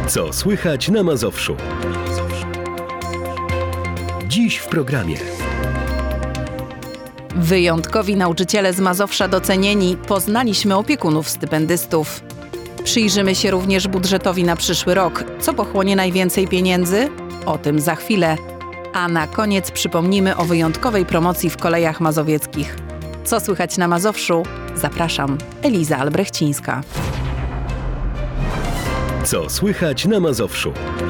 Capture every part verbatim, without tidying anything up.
Co słychać na Mazowszu? Dziś w programie. Wyjątkowi nauczyciele z Mazowsza docenieni, poznaliśmy opiekunów stypendystów. Przyjrzymy się również budżetowi na przyszły rok. Co pochłonie najwięcej pieniędzy? O tym za chwilę. A na koniec przypomnimy o wyjątkowej promocji w kolejach mazowieckich. Co słychać na Mazowszu? Zapraszam, Eliza Albrechcińska. Co słychać na Mazowszu?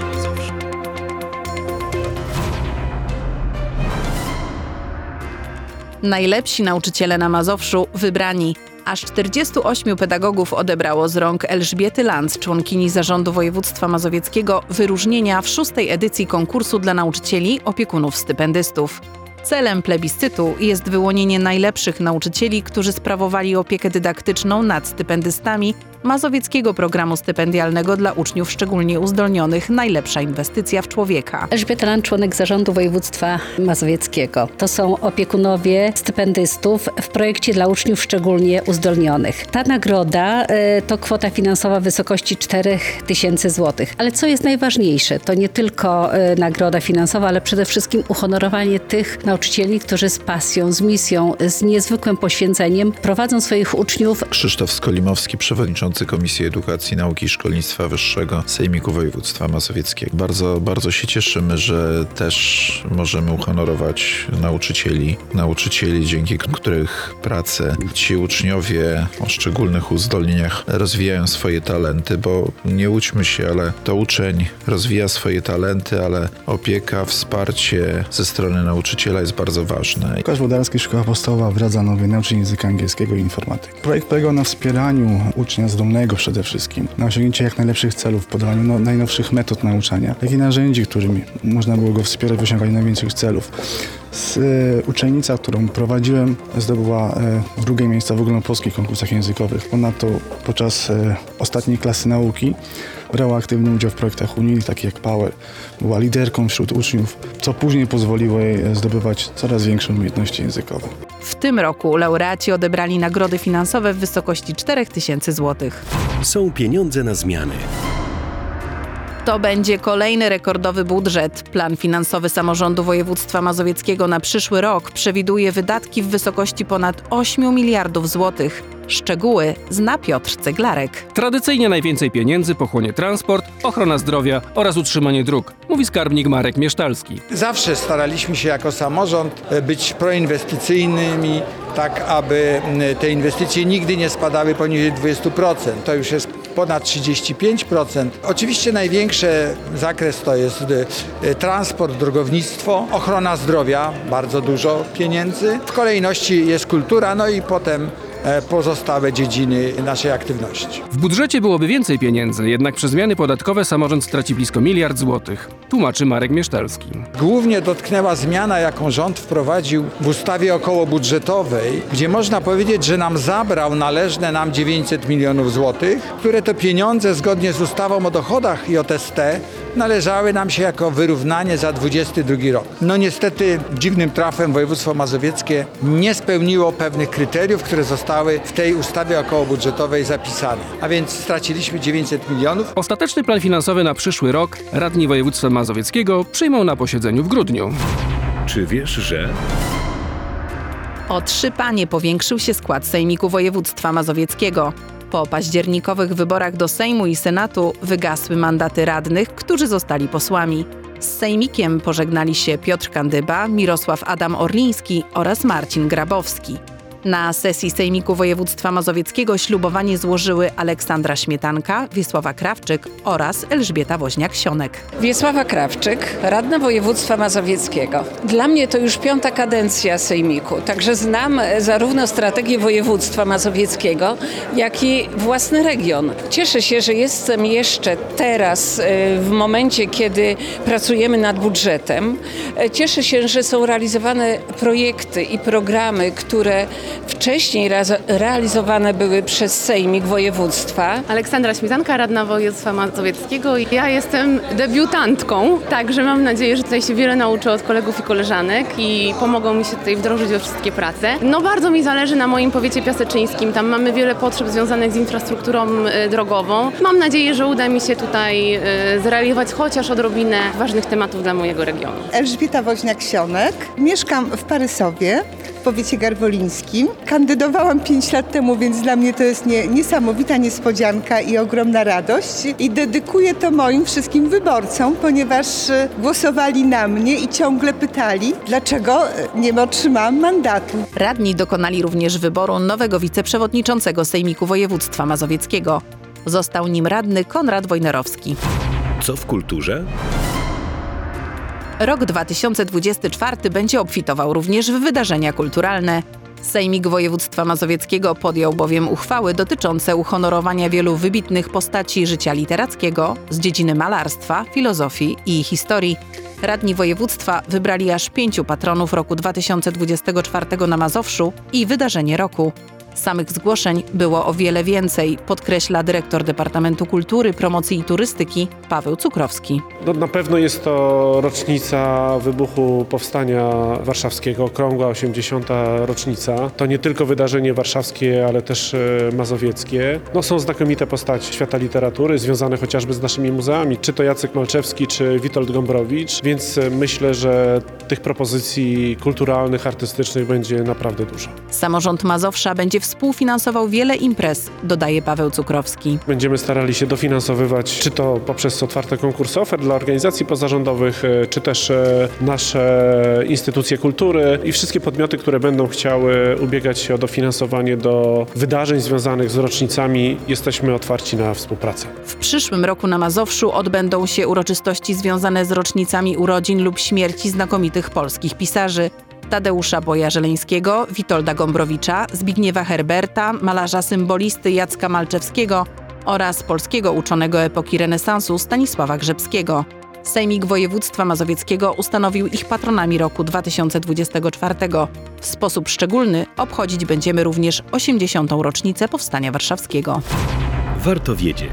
Najlepsi nauczyciele na Mazowszu wybrani. Aż czterdziestu ośmiu pedagogów odebrało z rąk Elżbiety Lanc, członkini Zarządu Województwa Mazowieckiego, wyróżnienia w szóstej edycji konkursu dla nauczycieli opiekunów stypendystów. Celem plebiscytu jest wyłonienie najlepszych nauczycieli, którzy sprawowali opiekę dydaktyczną nad stypendystami Mazowieckiego Programu Stypendialnego dla uczniów szczególnie uzdolnionych Najlepsza inwestycja w człowieka. Elżbieta Lanc, członek Zarządu Województwa Mazowieckiego. To są opiekunowie stypendystów w projekcie dla uczniów szczególnie uzdolnionych. Ta nagroda y, to kwota finansowa w wysokości czterech tysięcy złotych. Ale co jest najważniejsze, to nie tylko y, nagroda finansowa, ale przede wszystkim uhonorowanie tych nauczycieli, którzy z pasją, z misją, z niezwykłym poświęceniem prowadzą swoich uczniów. Krzysztof Skolimowski, przewodniczący Komisji Edukacji, Nauki i Szkolnictwa Wyższego Sejmiku Województwa Mazowieckiego. Bardzo, bardzo się cieszymy, że też możemy uhonorować nauczycieli, nauczycieli, dzięki których pracę ci uczniowie o szczególnych uzdolnieniach rozwijają swoje talenty, bo nie łudźmy się, ale to uczeń rozwija swoje talenty, ale opieka, wsparcie ze strony nauczyciela jest bardzo ważne. Łukasz Włodarski, Szkoła Podstawowa w Radzanowie, nauczyciel języka angielskiego i informatyki. Projekt polegał na wspieraniu ucznia zdolnego przede wszystkim, na osiągnięcie jak najlepszych celów, w podawaniu no, najnowszych metod nauczania, jak i narzędzi, którymi można było go wspierać w osiąganiu największych celów. Z, e, uczennica, którą prowadziłem, zdobyła e, drugie miejsce w ogólnopolskich konkursach językowych. Ponadto podczas e, ostatniej klasy nauki brała aktywny udział w projektach unijnych, takich jak Power. Była liderką wśród uczniów, co później pozwoliło jej zdobywać coraz większe umiejętności językowe. W tym roku laureaci odebrali nagrody finansowe w wysokości czterech tysięcy złotych. Są pieniądze na zmiany. To będzie kolejny rekordowy budżet. Plan finansowy Samorządu Województwa Mazowieckiego na przyszły rok przewiduje wydatki w wysokości ponad ośmiu miliardów złotych. Szczegóły zna Piotr Ceglarek. Tradycyjnie najwięcej pieniędzy pochłonie transport, ochrona zdrowia oraz utrzymanie dróg, mówi skarbnik Marek Miesztalski. Zawsze staraliśmy się jako samorząd być proinwestycyjnymi, tak aby te inwestycje nigdy nie spadały poniżej dwudziestu procent. To już jest ponad trzydzieści pięć procent. Oczywiście największy zakres to jest transport, drogownictwo, ochrona zdrowia, bardzo dużo pieniędzy. W kolejności jest kultura, no i potem pozostałe dziedziny naszej aktywności. W budżecie byłoby więcej pieniędzy, jednak przez zmiany podatkowe samorząd straci blisko miliard złotych, tłumaczy Marek Miesztalski. Głównie dotknęła zmiana, jaką rząd wprowadził w ustawie okołobudżetowej, gdzie można powiedzieć, że nam zabrał należne nam dziewięćset milionów złotych, które to pieniądze zgodnie z ustawą o dochodach i O T S T należały nam się jako wyrównanie za dwudziesty drugi rok. No niestety dziwnym trafem województwo mazowieckie nie spełniło pewnych kryteriów, które zostały w tej ustawie okołobudżetowej zapisane. A więc straciliśmy dziewięćset milionów. Ostateczny plan finansowy na przyszły rok radni województwa mazowieckiego przyjmą na posiedzeniu w grudniu. Czy wiesz, że... O trzy panie powiększył się skład Sejmiku Województwa Mazowieckiego. Po październikowych wyborach do Sejmu i Senatu wygasły mandaty radnych, którzy zostali posłami. Z Sejmikiem pożegnali się Piotr Kandyba, Mirosław Adam Orliński oraz Marcin Grabowski. Na sesji Sejmiku Województwa Mazowieckiego ślubowanie złożyły Aleksandra Śmietanka, Wiesława Krawczyk oraz Elżbieta Woźniak-Sionek. Wiesława Krawczyk, radna województwa mazowieckiego. Dla mnie to już piąta kadencja Sejmiku, także znam zarówno strategię województwa mazowieckiego, jak i własny region. Cieszę się, że jestem jeszcze teraz w momencie, kiedy pracujemy nad budżetem. Cieszę się, że są realizowane projekty i programy, które wcześniej raz- realizowane były przez Sejmik Województwa. Aleksandra Śmietanka, radna województwa mazowieckiego. Ja jestem debiutantką, także mam nadzieję, że tutaj się wiele nauczę od kolegów i koleżanek i pomogą mi się tutaj wdrożyć we wszystkie prace. No bardzo mi zależy na moim powiecie piaseczyńskim. Tam mamy wiele potrzeb związanych z infrastrukturą y, drogową. Mam nadzieję, że uda mi się tutaj y, zrealizować chociaż odrobinę ważnych tematów dla mojego regionu. Elżbieta Woźniak-Sionek. Mieszkam w Parysowie, w powiecie garwolińskim. Kandydowałam pięć lat temu, więc dla mnie to jest nie, niesamowita niespodzianka i ogromna radość. I dedykuję to moim wszystkim wyborcom, ponieważ e, głosowali na mnie i ciągle pytali, dlaczego e, nie otrzymałam mandatu. Radni dokonali również wyboru nowego wiceprzewodniczącego Sejmiku Województwa Mazowieckiego. Został nim radny Konrad Wojnerowski. Co w kulturze? Rok dwa tysiące dwudziesty czwarty będzie obfitował również w wydarzenia kulturalne. Sejmik Województwa Mazowieckiego podjął bowiem uchwały dotyczące uhonorowania wielu wybitnych postaci życia literackiego z dziedziny malarstwa, filozofii i historii. Radni województwa wybrali aż pięciu patronów roku dwa tysiące dwudziestego czwartego na Mazowszu i wydarzenie roku. Samych zgłoszeń było o wiele więcej, podkreśla dyrektor Departamentu Kultury, Promocji i Turystyki Paweł Cukrowski. No, na pewno jest to rocznica wybuchu Powstania Warszawskiego, okrągła osiemdziesiąta rocznica. To nie tylko wydarzenie warszawskie, ale też e, mazowieckie. No, są znakomite postaci świata literatury, związane chociażby z naszymi muzeami, czy to Jacek Malczewski, czy Witold Gombrowicz, więc e, myślę, że tych propozycji kulturalnych, artystycznych będzie naprawdę dużo. Samorząd Mazowsza będzie współfinansował wiele imprez, dodaje Paweł Cukrowski. Będziemy starali się dofinansowywać, czy to poprzez otwarte konkursy ofert dla organizacji pozarządowych, czy też nasze instytucje kultury i wszystkie podmioty, które będą chciały ubiegać się o dofinansowanie do wydarzeń związanych z rocznicami. Jesteśmy otwarci na współpracę. W przyszłym roku na Mazowszu odbędą się uroczystości związane z rocznicami urodzin lub śmierci znakomitych polskich pisarzy. Tadeusza Boja-Żeleńskiego, Witolda Gombrowicza, Zbigniewa Herberta, malarza symbolisty Jacka Malczewskiego oraz polskiego uczonego epoki renesansu Stanisława Grzebskiego. Sejmik Województwa Mazowieckiego ustanowił ich patronami roku dwa tysiące dwudziestego czwartego. W sposób szczególny obchodzić będziemy również osiemdziesiątą rocznicę Powstania Warszawskiego. Warto wiedzieć.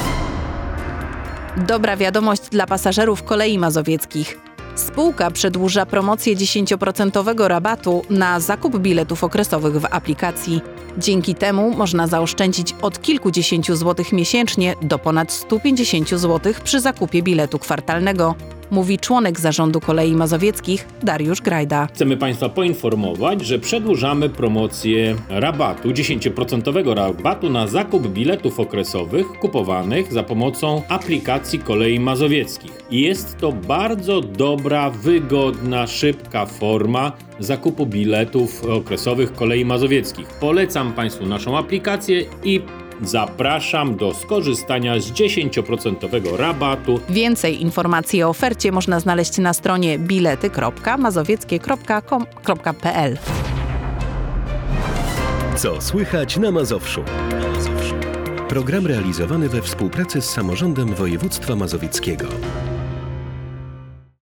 Dobra wiadomość dla pasażerów kolei mazowieckich. Spółka przedłuża promocję dziesięcioprocentowego rabatu na zakup biletów okresowych w aplikacji. Dzięki temu można zaoszczędzić od kilkudziesięciu złotych miesięcznie do ponad stu pięćdziesięciu złotych przy zakupie biletu kwartalnego, mówi członek zarządu Kolei Mazowieckich Dariusz Grajda. Chcemy Państwa poinformować, że przedłużamy promocję rabatu, dziesięcioprocentowego rabatu na zakup biletów okresowych kupowanych za pomocą aplikacji Kolei Mazowieckich. Jest to bardzo dobra, wygodna, szybka forma zakupu biletów okresowych Kolei Mazowieckich. Polecam Państwu naszą aplikację i zapraszam do skorzystania z dziesięcioprocentowego rabatu. Więcej informacji o ofercie można znaleźć na stronie bilety kropka mazowieckie kropka com kropka p l. Co słychać na Mazowszu? Program realizowany we współpracy z Samorządem Województwa Mazowieckiego.